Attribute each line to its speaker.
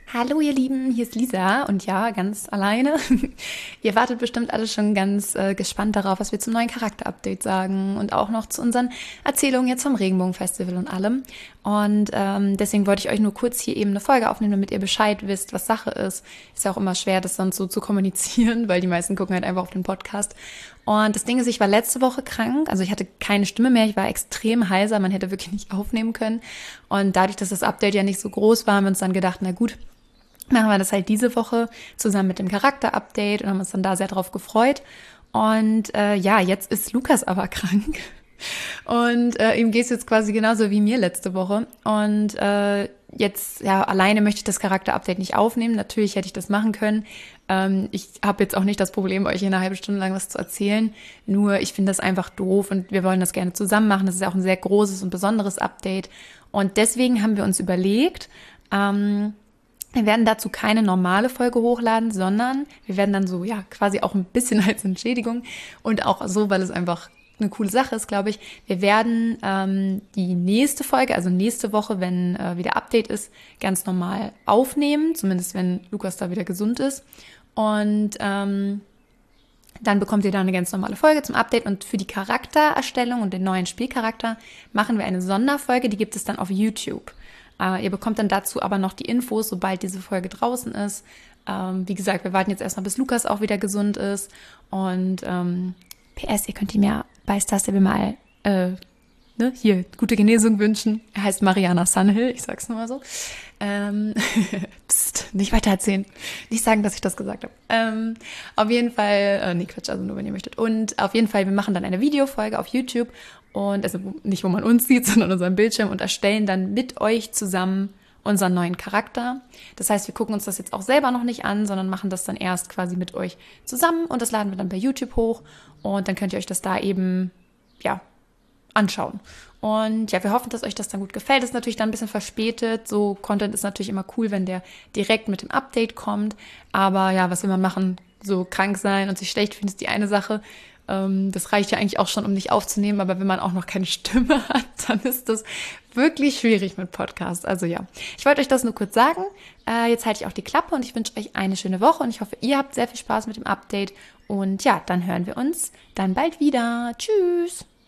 Speaker 1: Hallo ihr Lieben, hier ist Lisa und ja, ganz alleine. Ihr wartet bestimmt alle schon ganz gespannt darauf, was wir zum neuen Charakter-Update sagen und auch noch zu unseren Erzählungen jetzt vom Regenbogen-Festival und allem. Und deswegen wollte ich euch nur kurz hier eben eine Folge aufnehmen, damit ihr Bescheid wisst, was Sache ist. Ist ja auch immer schwer, das sonst so zu kommunizieren, weil die meisten gucken halt einfach auf den Podcast. Und das Ding ist, ich war letzte Woche krank, also ich hatte keine Stimme mehr, ich war extrem heiser, man hätte wirklich nicht aufnehmen können. Und dadurch, dass das Update ja nicht so groß war, haben wir uns dann gedacht, na gut, machen wir das halt diese Woche zusammen mit dem Charakter-Update und haben uns dann da sehr drauf gefreut. Und ja, jetzt ist Lukas aber krank. Und ihm geht's jetzt quasi genauso wie mir letzte Woche. Und jetzt, ja, alleine möchte ich das Charakter-Update nicht aufnehmen. Natürlich hätte ich das machen können. Ich habe jetzt auch nicht das Problem, euch hier eine halbe Stunde lang was zu erzählen. Nur ich finde das einfach doof und wir wollen das gerne zusammen machen. Das ist ja auch ein sehr großes und besonderes Update. Und deswegen haben wir uns überlegt, wir werden dazu keine normale Folge hochladen, sondern wir werden dann so, ja, quasi auch ein bisschen als Entschädigung und auch so, weil es einfach eine coole Sache ist, glaube ich. Wir werden die nächste Folge, also nächste Woche, wenn wieder Update ist, ganz normal aufnehmen, zumindest wenn Lukas da wieder gesund ist. Und dann bekommt ihr da eine ganz normale Folge zum Update und für die Charaktererstellung und den neuen Spielcharakter machen wir eine Sonderfolge, die gibt es dann auf YouTube. Ihr bekommt dann dazu aber noch die Infos, sobald diese Folge draußen ist. Wie gesagt, wir warten jetzt erstmal, bis Lukas auch wieder gesund ist. Und PS, ihr könnt ihm ja bei Star-Stable mal hier gute Genesung wünschen. Er heißt Mariana Sunhill, ich sag's nur mal so. Psst, nicht weiter erzählen. Nicht sagen, dass ich das gesagt habe. Auf jeden Fall, nee, Quatsch, also nur wenn ihr möchtet. Und auf jeden Fall, wir machen dann eine Videofolge auf YouTube. Und also nicht, wo man uns sieht, sondern unseren Bildschirm und erstellen dann mit euch zusammen unseren neuen Charakter. Das heißt, wir gucken uns das jetzt auch selber noch nicht an, sondern machen das dann erst quasi mit euch zusammen und das laden wir dann bei YouTube hoch und dann könnt ihr euch das da eben, ja, anschauen. Und ja, wir hoffen, dass euch das dann gut gefällt. Das ist natürlich dann ein bisschen verspätet. So Content ist natürlich immer cool, wenn der direkt mit dem Update kommt. Aber ja, was will man machen? So krank sein und sich schlecht fühlen ist die eine Sache. Das reicht ja eigentlich auch schon, um nicht aufzunehmen, aber wenn man auch noch keine Stimme hat, dann ist das wirklich schwierig mit Podcast. Also ja, ich wollte euch das nur kurz sagen. Jetzt halte ich auch die Klappe und ich wünsche euch eine schöne Woche und ich hoffe, ihr habt sehr viel Spaß mit dem Update. Und ja, dann hören wir uns dann bald wieder. Tschüss!